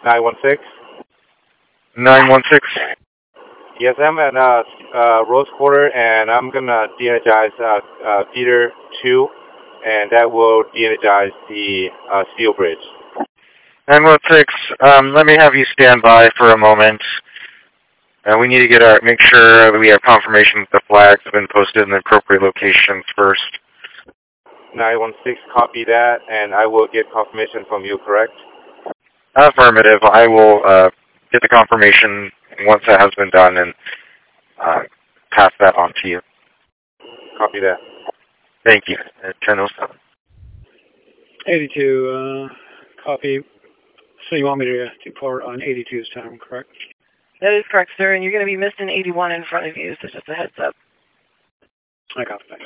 916. 916. Yes, I'm at Rose Quarter, and I'm gonna de-energize feeder 2, and that will de-energize the steel bridge. 916. Let me have you stand by for a moment. We need to make sure that we have confirmation that the flags have been posted in the appropriate locations first. 916, copy that, and I will get confirmation from you, correct? Affirmative. I will get the confirmation once that has been done and pass that on to you. Copy that. Thank you. 10:07. 82, copy. So you want me to depart on 82's time, correct? That is correct, sir, and you're going to be missing 81 in front of you, so just a heads up. I copy that.